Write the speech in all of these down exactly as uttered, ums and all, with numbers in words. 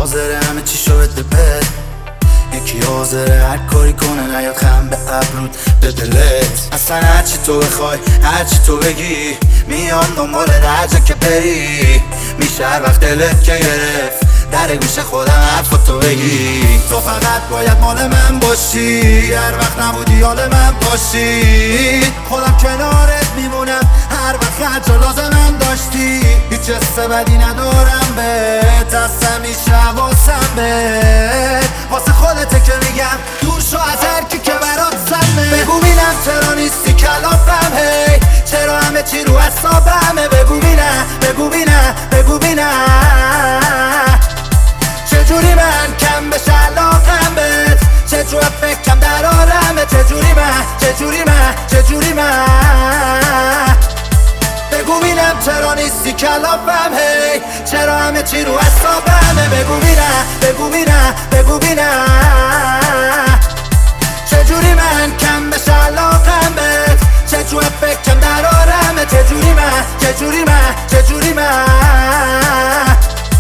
حاضره همه چی شو بده بد، یکی حاضره هر کاری کنه نیاد خم به ابرود به دلت. اصلا هرچی تو بخوای هرچی تو بگی میان دنبال درجه که بری، میشه هر وقت دلت که گرفت در گوش خودم حرفاتو بگی. تو فقط باید مال من باشی، هر وقت نبودی حال من باشی، خودم کنارت میمونم هر وقت هر جا لازمم داشتی. هیچ حس بدی ندارم بهت، از همیشه حواسم بهت، واسه خودته که میگم دور شو از هرکی که برات سمه. بگو بینم چرا نیستی کلافم، هی چرا همه چی رو حسابمه. بگو بینم بگو بینم بگو بینم چجوری من کم بشه علاقم بهت، چجوری فکرم در آرمه، چجوری من چجوری من چجوری من. بگو بینم چرا نیستی کلافم، هی چرا همه چی رو حسابمه. بگو بینم بگو بینم بگو بینم چجوری من کم بشه علاقم بهت، چجوری فکرم در آرمه، چجوری من چجوری من چجوری من.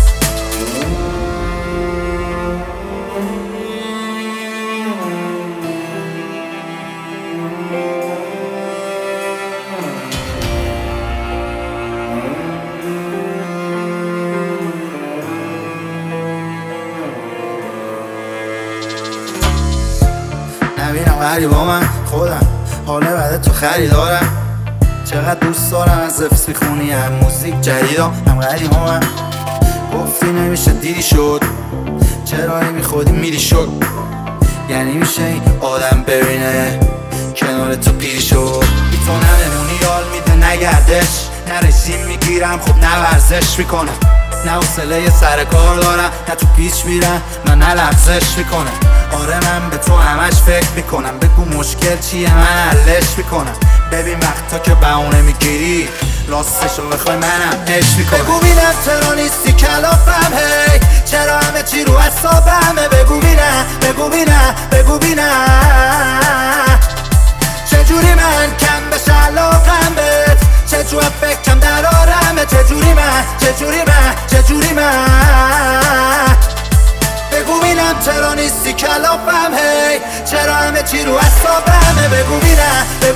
نبینم غریبا من خودم حاله بعد تو خریدارم، چقدر دوست دارم از حفظ میخونی هم موزیک جدیدم هم غریبا من. گفتی نمیشه دیدی شد، چرا نمی خودی میری شد، یعنی میشه این آدم ببینه کنار تو پیری شد. بی تو نمونی یال میده نگردش، نه رژیم میگیرم خب نه ورزش میکنم، نه حوصله سر کار دارم نه تو پیچ میرم من نه لغزش میکنم. آره من به تو همش فکر میکنم، بگو مشکل چیه من حلش میکنم. ببین وقتا که بهونه میگیری راستشو بخوای منم عشق میکنم. بگو بینم چرا نیستی کلافم، هی چرا همه چی رو حسابمه. بگو بینم بگو بینم بگو بینم چجوری من کم بشه علاقم بهت، چجوری فکرم در آرمه، چجوری من چجوری من چجوری من. بگو بینم چرا نیستی کلافم، هی چرا همه چی رو حسابمه. بگو بینم